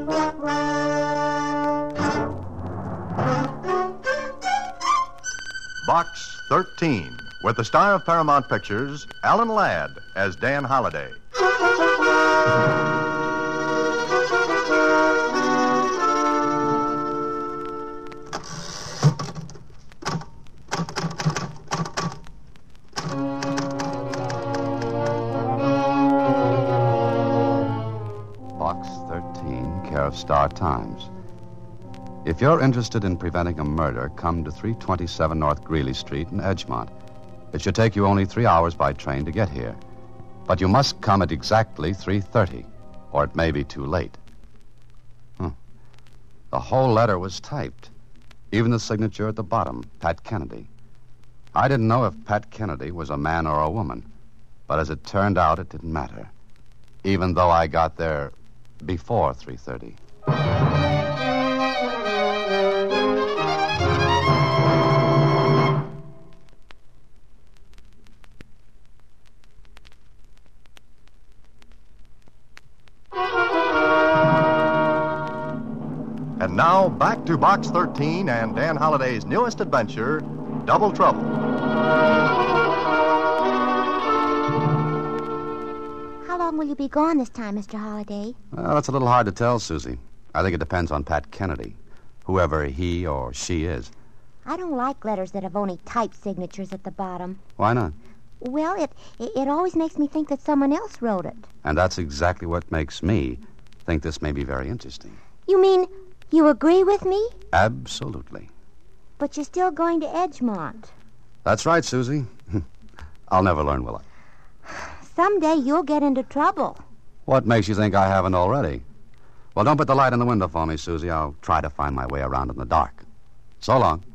Box 13, with the star of Paramount Pictures, Alan Ladd, as Dan Holliday. Box 13, care of Star Times. If you're interested in preventing a murder, come to 327 North Greeley Street in Edgemont. It should take you only 3 hours by train to get here. But you must come at exactly 3:30, or it may be too late. The whole letter was typed. Even the signature at the bottom, Pat Kennedy. I didn't know if Pat Kennedy was a man or a woman, but as it turned out, it didn't matter, even though I got there before 3:30. And now, back to Box 13 and Dan Holliday's newest adventure, Double Trouble. How long will you be gone this time, Mr. Holliday? Well, that's a little hard to tell, Susie. I think it depends on Pat Kennedy, whoever he or she is. I don't like letters that have only typed signatures at the bottom. Why not? Well, it always makes me think that someone else wrote it. And that's exactly what makes me think this may be very interesting. You mean you agree with me? Absolutely. But you're still going to Edgemont. That's right, Susie. I'll never learn, will I? Someday you'll get into trouble. What makes you think I haven't already? Well, don't put the light in the window for me, Susie. I'll try to find my way around in the dark. So long.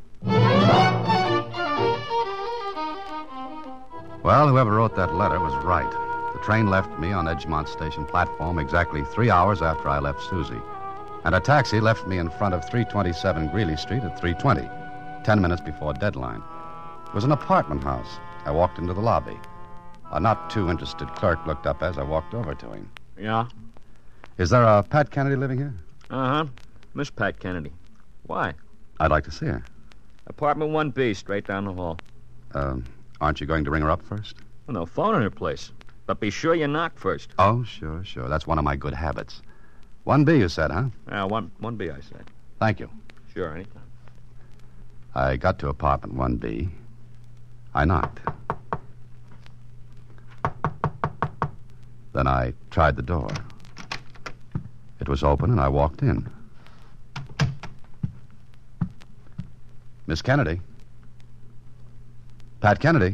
Well, whoever wrote that letter was right. The train left me on Edgemont Station platform exactly 3 hours after I left Susie. And a taxi left me in front of 327 Greeley Street at 3:20, 10 minutes before deadline. It was an apartment house. I walked into the lobby. A not too interested clerk looked up as I walked over to him. Yeah? Is there a Pat Kennedy living here? Uh-huh. Miss Pat Kennedy. Why? I'd like to see her. Apartment 1B, straight down the hall. Aren't you going to ring her up first? Well, no phone in her place. But be sure you knock first. Oh, sure. That's one of my good habits. 1B, you said, huh? Yeah, 1B, I said. Thank you. Sure, anytime. I got to apartment 1B. I knocked. Then I tried the door. It was open, and I walked in. Miss Kennedy? Pat Kennedy?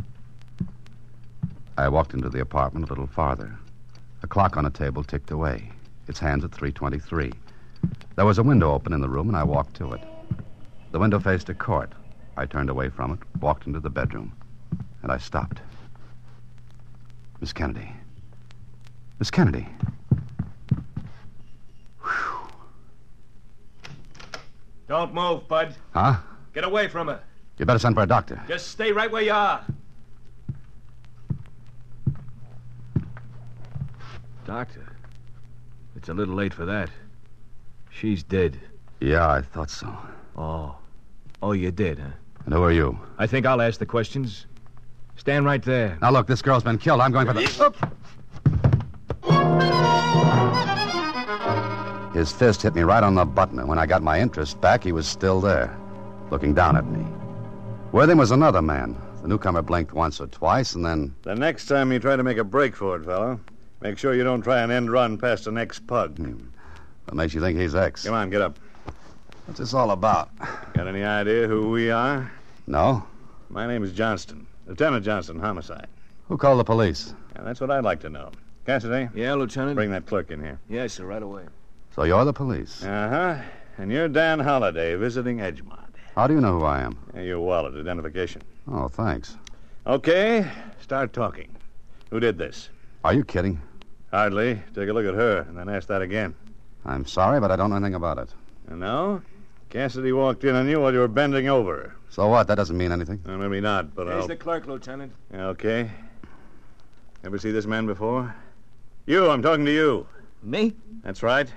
I walked into the apartment a little farther. A clock on a table ticked away. Its hands at 3:23. There was a window open in the room, and I walked to it. The window faced a court. I turned away from it, walked into the bedroom, and I stopped. Miss Kennedy. Miss Kennedy. Whew. Don't move, Bud. Huh? Get away from her. You better send for a doctor. Just stay right where you are. Doctor, it's a little late for that. She's dead. Yeah, I thought so. Oh, you did, huh? And who are you? I think I'll ask the questions. Stand right there. Now, look, this girl's been killed. I'm going for the... His fist hit me right on the button, and when I got my interest back, he was still there, looking down at me. With him was another man. The newcomer blinked once or twice, and then... The next time you try to make a break for it, fellow, make sure you don't try an end run past the next pug. What makes you think he's X? Come on, get up. What's this all about? Got any idea who we are? No? My name is Johnston. Lieutenant Johnston, homicide. Who called the police? Yeah, that's what I'd like to know. Cassidy? Yeah, Lieutenant? Bring that clerk in here. Yes, sir, right away. So you're the police? Uh-huh. And you're Dan Holliday, visiting Edgemont. How do you know who I am? Your wallet, identification. Oh, thanks. Okay, start talking. Who did this? Are you kidding? Hardly. Take a look at her, and then ask that again. I'm sorry, but I don't know anything about it. No? Cassidy walked in on you while you were bending over. So what? That doesn't mean anything. Well, maybe not, but Here's the clerk, Lieutenant. Okay. Ever see this man before? You, I'm talking to you. Me? That's right.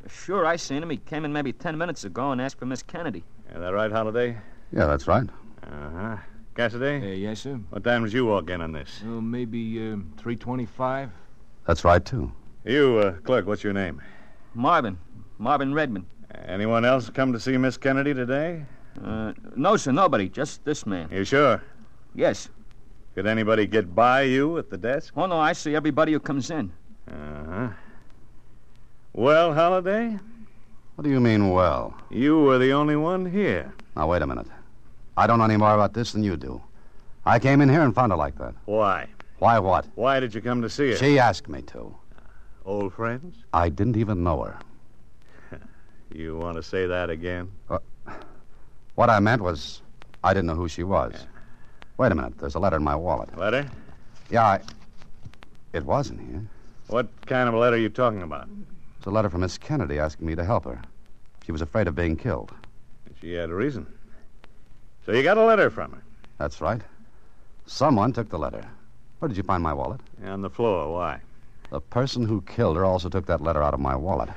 Sure, I seen him. He came in maybe 10 minutes ago and asked for Miss Kennedy. Is that right, Holiday? Yeah, that's right. Uh-huh. Cassidy? Yes, sir. What time did you walk in on this? Oh, maybe 3:25. That's right, too. You, clerk, what's your name? Marvin Redmond. Anyone else come to see Miss Kennedy today? No, sir, nobody. Just this man. You sure? Yes. Could anybody get by you at the desk? Oh, no, I see everybody who comes in. Uh-huh. Well, Holiday, What do you mean, well? you were the only one here. Now, wait a minute. I don't know any more about this than you do. I came in here and found her like that. Why? Why what? Why did you come to see her? She asked me to. Old friends? I didn't even know her. You want to say that again? What I meant was, I didn't know who she was. Wait a minute. There's a letter in my wallet. Letter? Yeah, it wasn't here. What kind of a letter are you talking about? It's a letter from Miss Kennedy asking me to help her. She was afraid of being killed. She had a reason. So you got a letter from her? That's right. Someone took the letter. Where did you find my wallet? On the floor. Why? The person who killed her also took that letter out of my wallet.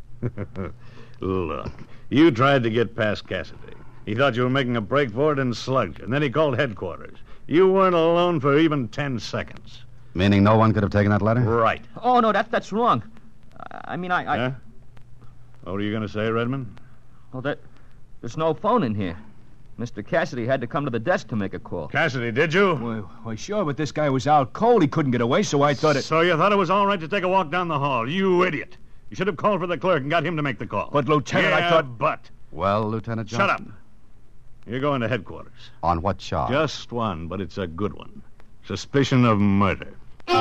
Look, you tried to get past Cassidy. He thought you were making a break for it and slugged you, and then he called headquarters. You weren't alone for even 10 seconds. Meaning no one could have taken that letter? Right. Oh, no, that's wrong. I mean, I... Huh? What were you going to say, Redmond? Oh, there's no phone in here. Mr. Cassidy had to come to the desk to make a call. Cassidy, did you? Why, sure, but this guy was out cold. He couldn't get away, so I thought it... So you thought it was all right to take a walk down the hall? You idiot. You should have called for the clerk and got him to make the call. But, Lieutenant, yeah, I thought... but... Well, Lieutenant Johnson? Shut up. You're going to headquarters. On what charge? Just one, but it's a good one. Suspicion of murder. So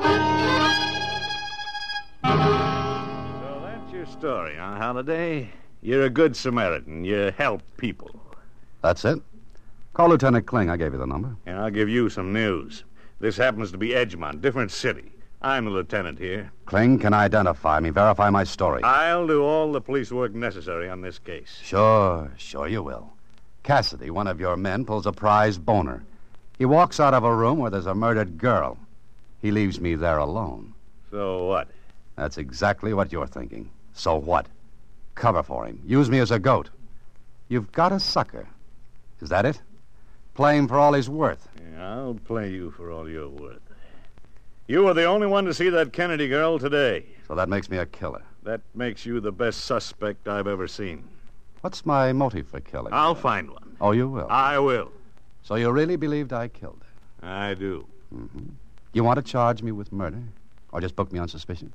that's your story, huh, Holiday? You're a good Samaritan. You help people. That's it. Call Lieutenant Kling. I gave you the number. And I'll give you some news. This happens to be Edgemont, different city. I'm the lieutenant here. Kling can identify me, verify my story. I'll do all the police work necessary on this case. Sure you will. Cassidy, one of your men, pulls a prize boner. He walks out of a room where there's a murdered girl. He leaves me there alone. So what? That's exactly what you're thinking. So what? Cover for him. Use me as a goat. You've got a sucker. Is that it? Play him for all he's worth. Yeah, I'll play you for all you're worth. You were the only one to see that Kennedy girl today. So that makes me a killer. That makes you the best suspect I've ever seen. What's my motive for killing I'll her? find one. Oh, you will? I will. So you really believed I killed her? I do. Mm-hmm. You want to charge me with murder? Or just book me on suspicion?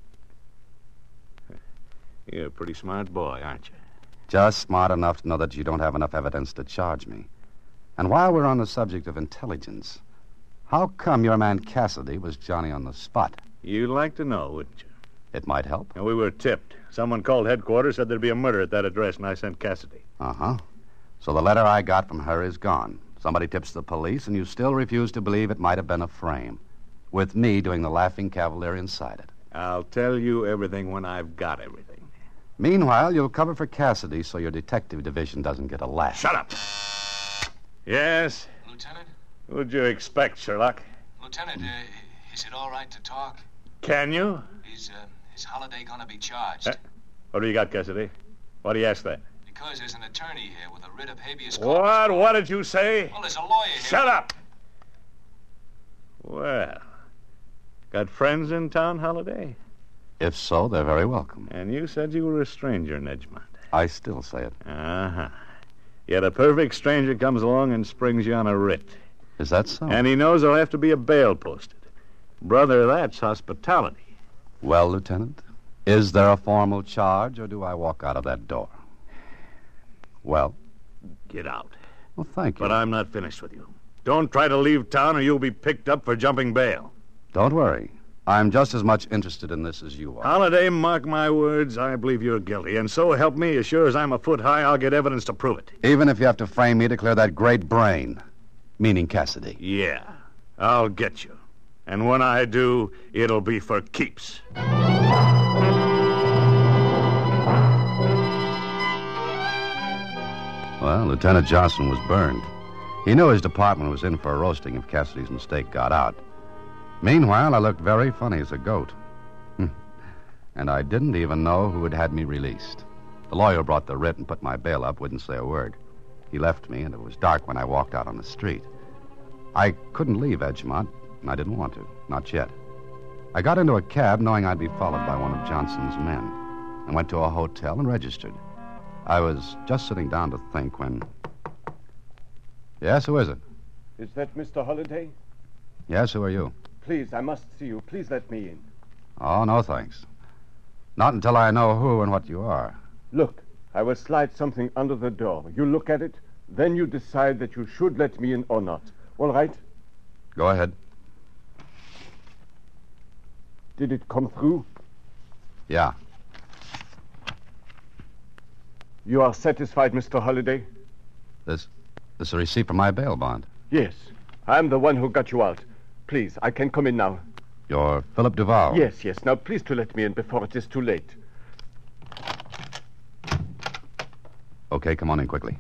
You're a pretty smart boy, aren't you? Just smart enough to know that you don't have enough evidence to charge me. And while we're on the subject of intelligence, how come your man Cassidy was Johnny on the spot? You'd like to know, wouldn't you? It might help. And we were tipped. Someone called headquarters, said there'd be a murder at that address, and I sent Cassidy. Uh-huh. So the letter I got from her is gone. Somebody tips the police, and you still refuse to believe it might have been a frame, with me doing the laughing cavalier inside it. I'll tell you everything when I've got everything. Meanwhile, you'll cover for Cassidy so your detective division doesn't get a laugh. Shut up. Yes? Lieutenant? What'd you expect, Sherlock? Lieutenant, is it all right to talk? Can you? Is Holiday gonna be charged? What do you got, Cassidy? Why do you ask that? Because there's an attorney here with a writ of habeas corpus. What? What did you say? Well, there's a lawyer here. Shut up! Well, got friends in town, Holiday? If so, they're very welcome. And you said you were a stranger in Edgemont. I still say it. Uh-huh. Yet a perfect stranger comes along and springs you on a writ. Is that so? And he knows there'll have to be a bail posted. Brother, that's hospitality. Well, Lieutenant, is there a formal charge, or do I walk out of that door? Well? Get out. Well, thank you. But I'm not finished with you. Don't try to leave town or you'll be picked up for jumping bail. Don't worry. I'm just as much interested in this as you are. Holiday, mark my words, I believe you're guilty. And so help me, as sure as I'm a foot high, I'll get evidence to prove it. Even if you have to frame me to clear that great brain, meaning Cassidy. Yeah, I'll get you. And when I do, it'll be for keeps. Well, Lieutenant Johnson was burned. He knew his department was in for a roasting if Cassidy's mistake got out. Meanwhile, I looked very funny as a goat. And I didn't even know who had had me released. The lawyer brought the writ and put my bail up, wouldn't say a word. He left me, and it was dark when I walked out on the street. I couldn't leave Edgemont, and I didn't want to, not yet. I got into a cab knowing I'd be followed by one of Johnson's men, and went to a hotel and registered. I was just sitting down to think when... Yes, who is it? Is that Mr. Holliday? Yes, who are you? Please, I must see you. Please let me in. Oh, no, thanks. Not until I know who and what you are. Look, I will slide something under the door. You look at it, then you decide that you should let me in or not. All right? Go ahead. Did it come through? Yeah. You are satisfied, Mr. Holliday? This is a receipt for my bail bond. Yes. I'm the one who got you out. Please, I can come in now. You're Philip Duval. Yes, yes. Now, please to let me in before it is too late. Okay, come on in quickly.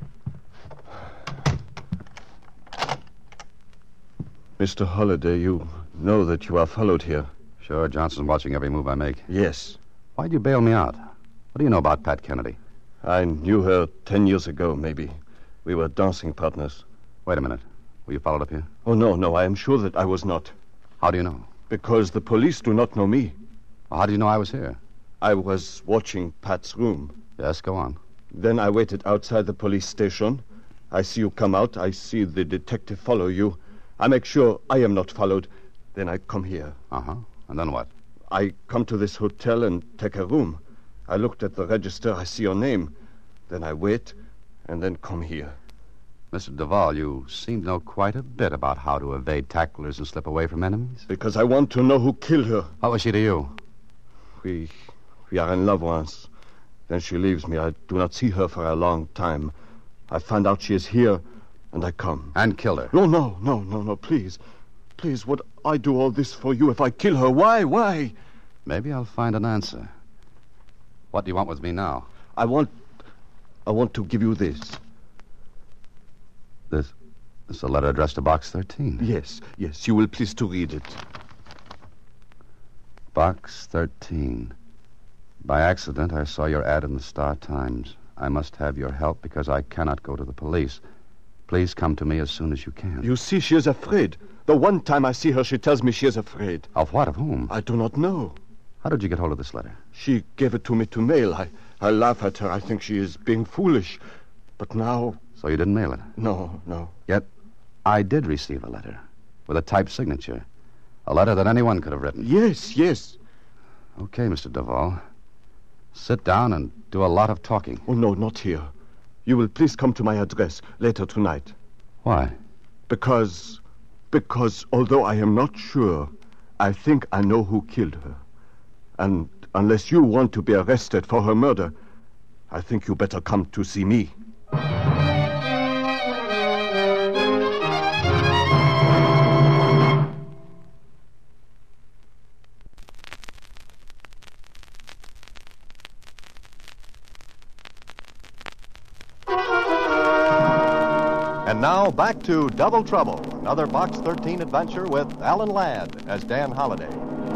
Mr. Holliday, you know that you are followed here. Sure, Johnson's watching every move I make. Yes. Why'd you bail me out? What do you know about Pat Kennedy? I knew her 10 years ago, maybe. We were dancing partners. Wait a minute. Were you followed up here? Oh, no, I am sure that I was not. How do you know? Because the police do not know me. Well, how do you know I was here? I was watching Pat's room. Yes, go on. Then I waited outside the police station. I see you come out. I see the detective follow you. I make sure I am not followed. Then I come here. Uh-huh. And then what? I come to this hotel and take a room. I looked at the register. I see your name. Then I wait, and then come here. Mr. Duval, you seem to know quite a bit about how to evade tacklers and slip away from enemies. Because I want to know who killed her. What was she to you? We are in love once. Then she leaves me. I do not see her for a long time. I find out she is here, and I come. And killed her? No, please. Please, would I do all this for you if I kill her? Why? Maybe I'll find an answer. What do you want with me now? I want to give you this. This is a letter addressed to Box 13. Yes, you will please to read it. Box 13. By accident, I saw your ad in the Star Times. I must have your help because I cannot go to the police. Please come to me as soon as you can. You see, she is afraid. The one time I see her, she tells me she is afraid. Of what? Of whom? I do not know. How did you get hold of this letter? She gave it to me to mail. I laugh at her. I think she is being foolish. But now... So you didn't mail it? No. Yet, I did receive a letter with a typed signature. A letter that anyone could have written. Yes. Okay, Mr. Duval. Sit down and do a lot of talking. Oh, no, not here. You will please come to my address later tonight. Why? Because although I am not sure, I think I know who killed her. And unless you want to be arrested for her murder, I think you better come to see me. And now back to Double Trouble, another Box 13 adventure with Alan Ladd as Dan Holliday.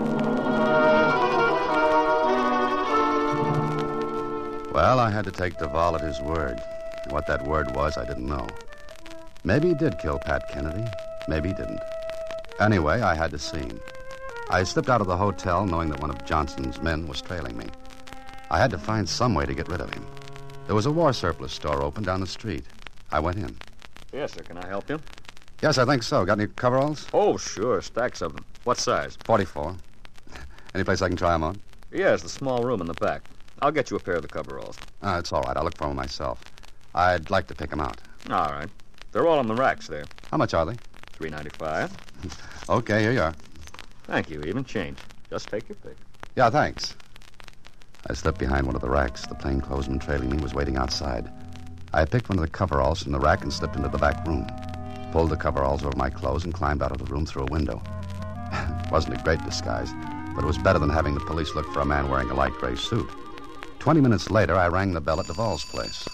Well, I had to take Duval at his word. And what that word was, I didn't know. Maybe he did kill Pat Kennedy. Maybe he didn't. Anyway, I had to see him. I slipped out of the hotel knowing that one of Johnson's men was trailing me. I had to find some way to get rid of him. There was a war surplus store open down the street. I went in. Yes, sir. Can I help you? Yes, I think so. Got any coveralls? Oh, sure. Stacks of them. What size? 44. Any place I can try them on? Yes, the small room in the back. I'll get you a pair of the coveralls. It's all right. I'll look for them myself. I'd like to pick them out. All right. They're all on the racks there. How much are they? $3.95. Okay, here you are. Thank you. Even change. Just take your pick. Yeah, thanks. I slipped behind one of the racks. The plainclothesman trailing me was waiting outside. I picked one of the coveralls from the rack and slipped into the back room. Pulled the coveralls over my clothes and climbed out of the room through a window. It wasn't a great disguise, but it was better than having the police look for a man wearing a light gray suit. 20 minutes later, I rang the bell at Duval's place.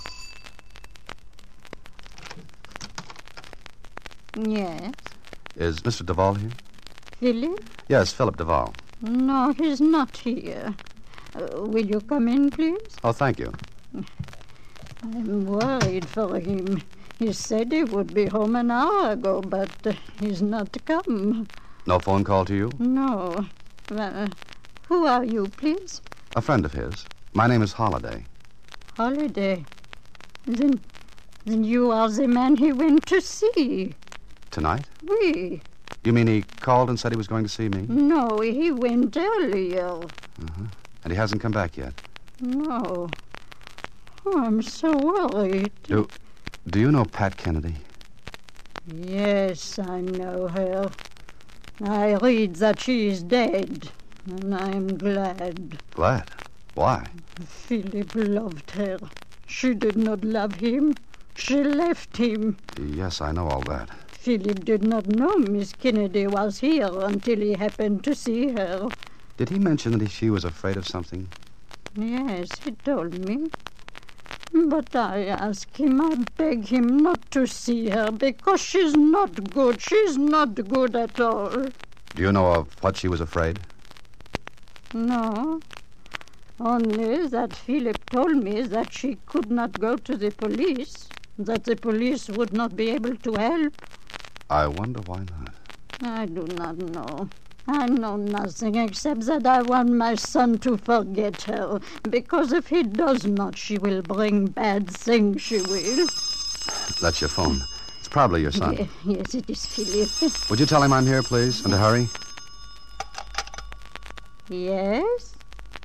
Yes? Is Mr. Duval here? Philip? Yes, Philip Duval. No, he's not here. Will you come in, please? Oh, thank you. I'm worried for him. He said he would be home an hour ago, but he's not come. No phone call to you? No. Who are you, please? A friend of his. My name is Holliday. Holiday. Then you are the man he went to see. Tonight? Oui. You mean he called and said he was going to see me? No, he went earlier. Uh-huh. And he hasn't come back yet? No. Oh, I'm so worried. Do you know Pat Kennedy? Yes, I know her. I read that she is dead, and I'm glad. Glad? Why? Philip loved her. She did not love him. She left him. Yes, I know all that. Philip did not know Miss Kennedy was here until he happened to see her. Did he mention that she was afraid of something? Yes, he told me. But I asked him, I beg him not to see her because she's not good. She's not good at all. Do you know of what she was afraid? No. Only that Philip told me that she could not go to the police, that the police would not be able to help. I wonder why not. I do not know. I know nothing except that I want my son to forget her, because if he does not, she will bring bad things, she will. That's your phone. It's probably your son. Yes, it is Philip. Would you tell him I'm here, please, and to hurry? Yes?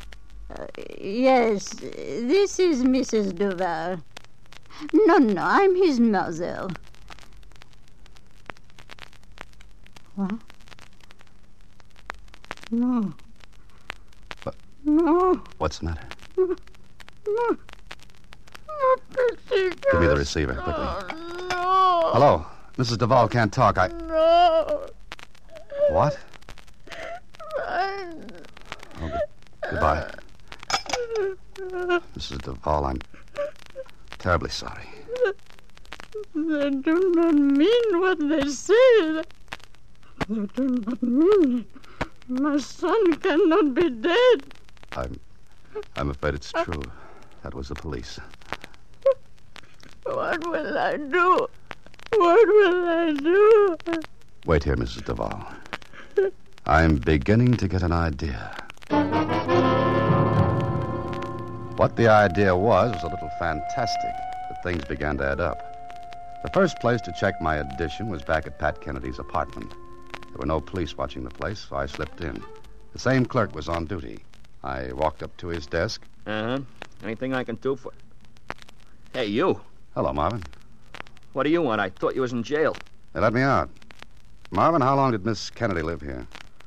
Yes, this is Mrs. Duval. No, I'm his mother. What? No. What? No. What's the matter? No. Give me the receiver, quickly. No. Hello? Mrs. Duval can't talk. No. What? Goodbye. Mrs. Duval, I'm terribly sorry. They do not mean what they say. They do not mean it. My son cannot be dead. I'm afraid it's true. That was the police. What will I do? What will I do? Wait here, Mrs. Duval. I'm beginning to get an idea. What the idea was a little fantastic, but things began to add up. The first place to check my addition was back at Pat Kennedy's apartment. There were no police watching the place, so I slipped in. The same clerk was on duty. I walked up to his desk. Uh-huh. Anything I can do for... Hey, you. Hello, Marvin. What do you want? I thought you was in jail. They let me out. Marvin, how long did Miss Kennedy live here?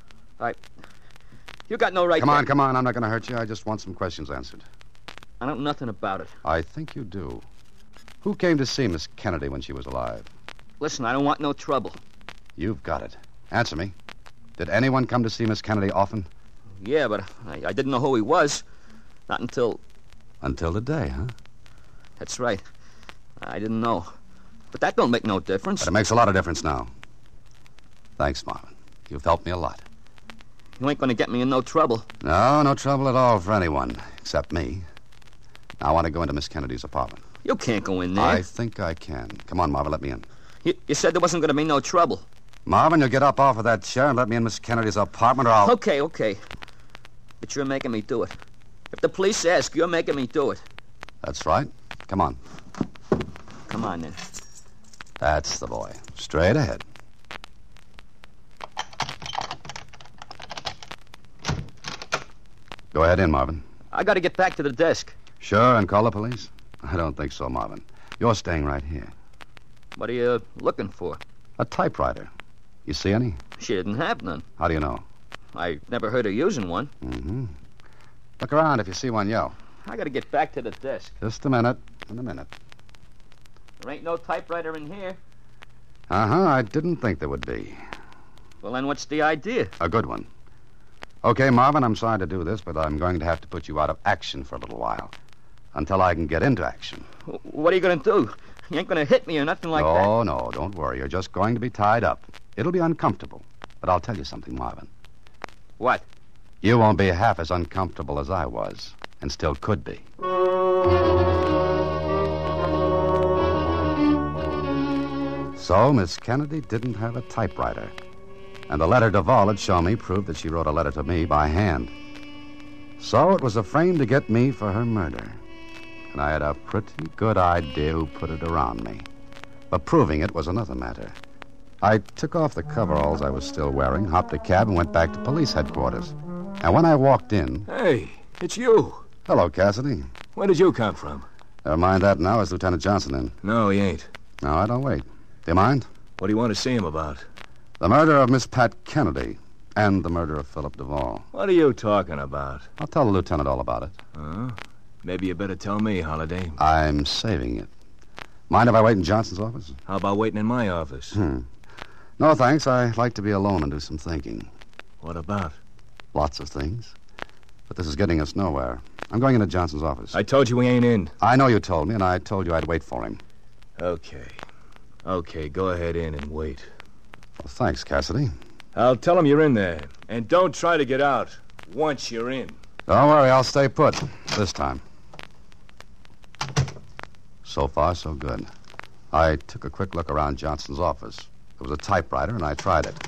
You got no right Come on. I'm not going to hurt you. I just want some questions answered. I don't know nothing about it. I think you do. Who came to see Miss Kennedy when she was alive? Listen, I don't want no trouble. You've got it. Answer me. Did anyone come to see Miss Kennedy often? Yeah, but I didn't know who he was. Not until... Until today, huh? That's right. I didn't know. But that don't make no difference. But it makes a lot of difference now. Thanks, Marvin. You've helped me a lot. You ain't gonna get me in no trouble. No trouble at all for anyone, except me. Now I want to go into Miss Kennedy's apartment. You can't go in there. I think I can. Come on, Marvin, let me in. You said there wasn't gonna be no trouble. Marvin, you'll get up off of that chair and let me in Miss Kennedy's apartment, or I'll... Okay. But you're making me do it. If the police ask, you're making me do it. That's right. Come on. Come on, then. That's the boy. Straight ahead. Go ahead in, Marvin. I gotta get back to the desk. Sure, and call the police? I don't think so, Marvin. You're staying right here. What are you looking for? A typewriter. You see any? She didn't have none. How do you know? I never heard her using one. Mm-hmm. Look around. If you see one, yell. I gotta get back to the desk. Just a minute. In a minute. There ain't no typewriter in here. Uh-huh. I didn't think there would be. Well, then what's the idea? A good one. Okay, Marvin, I'm sorry to do this, but I'm going to have to put you out of action for a little while. Until I can get into action. What are you gonna do? You ain't gonna hit me or nothing like that. No, don't worry. You're just going to be tied up. It'll be uncomfortable. But I'll tell you something, Marvin. What? you won't be half as uncomfortable as I was, and still could be. So Miss Kennedy didn't have a typewriter. And the letter Duvall had shown me proved that she wrote a letter to me by hand. So it was a frame to get me for her murder. And I had a pretty good idea who put it around me. But proving it was another matter. I took off the coveralls I was still wearing, hopped a cab, and went back to police headquarters. And when I walked in... Hey, it's you. Hello, Cassidy. Where did you come from? Never mind that now. Is Lieutenant Johnson in? No, he ain't. No, I don't wait. Do you mind? What do you want to see him about? The murder of Miss Pat Kennedy and the murder of Philip Duvall. What are you talking about? I'll tell the lieutenant all about it. Maybe you better tell me, Holliday. I'm saving it. Mind if I wait in Johnson's office? How about waiting in my office? No, thanks. I like to be alone and do some thinking. What about? Lots of things. But this is getting us nowhere. I'm going into Johnson's office. I told you we ain't in. I know you told me, and I told you I'd wait for him. Okay, go ahead in and wait. Well, thanks, Cassidy. I'll tell him you're in there. And don't try to get out once you're in. Don't worry, I'll stay put. This time. So far, so good. I took a quick look around Johnson's office. There was a typewriter, and I tried it.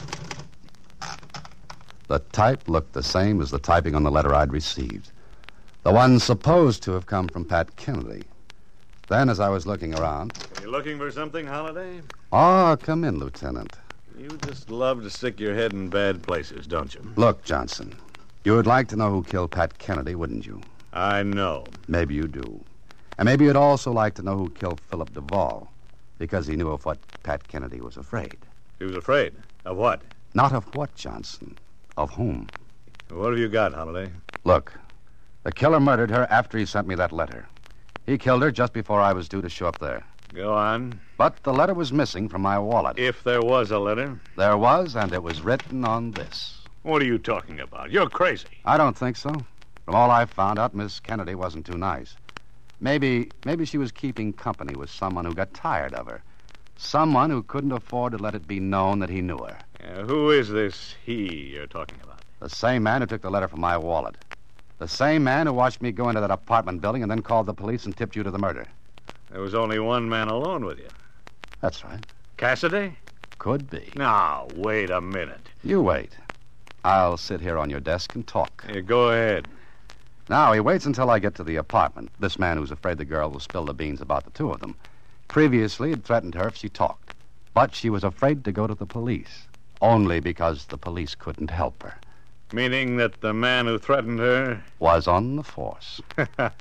The type looked the same as the typing on the letter I'd received. The one supposed to have come from Pat Kennedy. Then, as I was looking around... Are you looking for something, Holliday? Oh, come in, Lieutenant. You just love to stick your head in bad places, don't you? Look, Johnson, you would like to know who killed Pat Kennedy, wouldn't you? I know. Maybe you do. And maybe you'd also like to know who killed Philip Duvall, because he knew of what Pat Kennedy was afraid. He was afraid? Of what? Not of what, Johnson. Of whom? What have you got, Holliday? Look, the killer murdered her after he sent me that letter. He killed her just before I was due to show up there. Go on. But the letter was missing from my wallet. If there was a letter? There was, and it was written on this. What are you talking about? You're crazy. I don't think so. From all I found out, Miss Kennedy wasn't too nice. Maybe she was keeping company with someone who got tired of her. Someone who couldn't afford to let it be known that he knew her. Who is this he you're talking about? The same man who took the letter from my wallet. The same man who watched me go into that apartment building and then called the police and tipped you to the murder. There was only one man alone with you. That's right. Cassidy? Could be. Now, wait a minute. You wait. I'll sit here on your desk and talk. Go ahead. Now, he waits until I get to the apartment. This man who's afraid the girl will spill the beans about the two of them. Previously, he'd threatened her if she talked. But she was afraid to go to the police. Only because the police couldn't help her. Meaning that the man who threatened her... was on the force. Oh,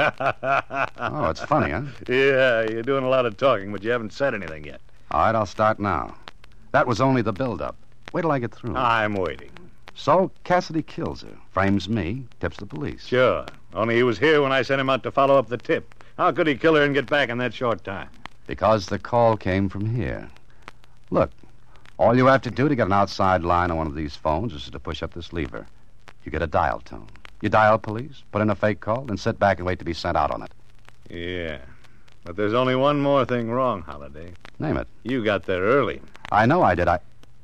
it's funny, huh? Yeah, you're doing a lot of talking, but you haven't said anything yet. All right, I'll start now. That was only the build-up. Wait till I get through. I'm waiting. So Cassidy kills her, frames me, tips the police. Sure. Only he was here when I sent him out to follow up the tip. How could he kill her and get back in that short time? Because the call came from here. Look, all you have to do to get an outside line on one of these phones is to push up this lever. You get a dial tone. You dial police, put in a fake call, then sit back and wait to be sent out on it. Yeah. But there's only one more thing wrong, Holliday. Name it. You got there early. I know I did.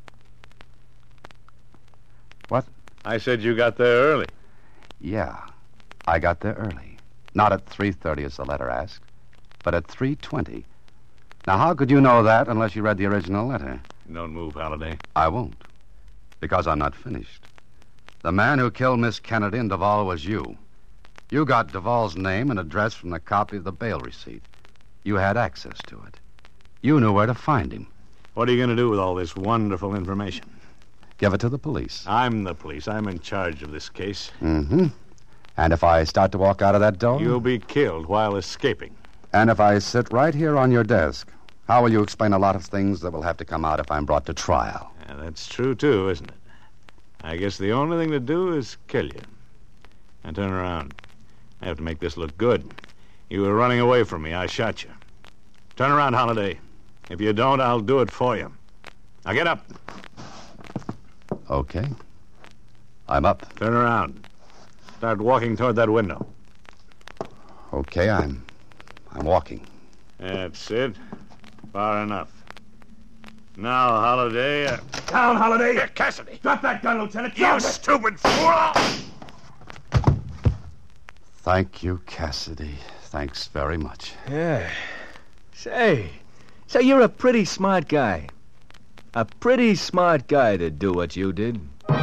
What? I said you got there early. Yeah, I got there early. Not at 3:30 as the letter asked, but at 3:20. Now, how could you know that unless you read the original letter? Don't move, Holliday. I won't, because I'm not finished. The man who killed Miss Kennedy and Duvall was you. You got Duvall's name and address from the copy of the bail receipt. You had access to it. You knew where to find him. What are you going to do with all this wonderful information? Give it to the police. I'm the police. I'm in charge of this case. Mm-hmm. And if I start to walk out of that door? You'll be killed while escaping. And if I sit right here on your desk, how will you explain a lot of things that will have to come out if I'm brought to trial? Yeah, that's true, too, isn't it? I guess the only thing to do is kill you. Now turn around. I have to make this look good. You were running away from me. I shot you. Turn around, Holliday. If you don't, I'll do it for you. Now get up. Okay. I'm up. Turn around. Start walking toward that window. Okay, I'm walking. That's it. Far enough. Now, Holiday. Down, Holiday. Cassidy. Drop that gun, Lieutenant. You stupid fool! Thank you, Cassidy. Thanks very much. Yeah. Say, you're a pretty smart guy. A pretty smart guy to do what you did.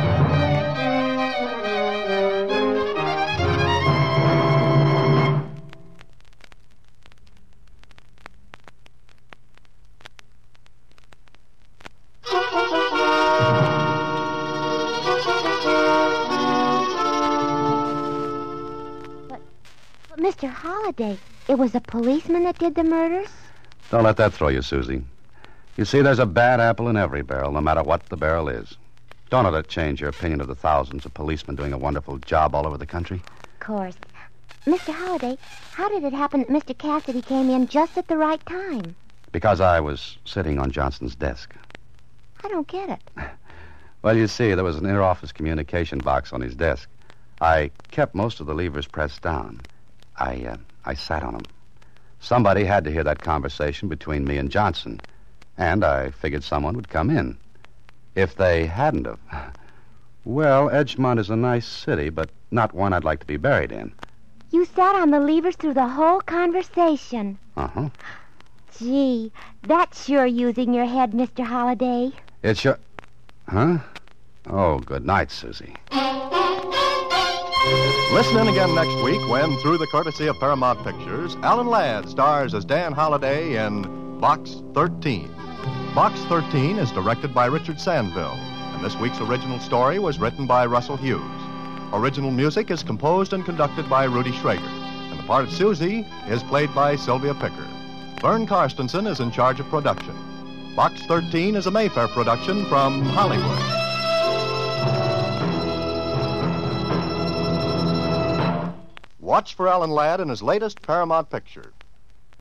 Mr. Holliday, it was a policeman that did the murders? Don't let that throw you, Susie. You see, there's a bad apple in every barrel, no matter what the barrel is. Don't let it change your opinion of the thousands of policemen doing a wonderful job all over the country. Of course. Mr. Holliday, how did it happen that Mr. Cassidy came in just at the right time? Because I was sitting on Johnson's desk. I don't get it. Well, you see, there was an inter-office communication box on his desk. I kept most of the levers pressed down. I sat on them. Somebody had to hear that conversation between me and Johnson, and I figured someone would come in. If they hadn't have... Well, Edgemont is a nice city, but not one I'd like to be buried in. You sat on the levers through the whole conversation. Uh-huh. Gee, that's sure using your head, Mr. Holliday. It's your... Huh? Oh, good night, Susie. Listen in again next week when, through the courtesy of Paramount Pictures, Alan Ladd stars as Dan Holliday in Box 13. Box 13 is directed by Richard Sandville, and this week's original story was written by Russell Hughes. Original music is composed and conducted by Rudy Schrager, and the part of Susie is played by Sylvia Picker. Vern Karstensen is in charge of production. Box 13 is a Mayfair production from Hollywood. Watch for Alan Ladd in his latest Paramount picture.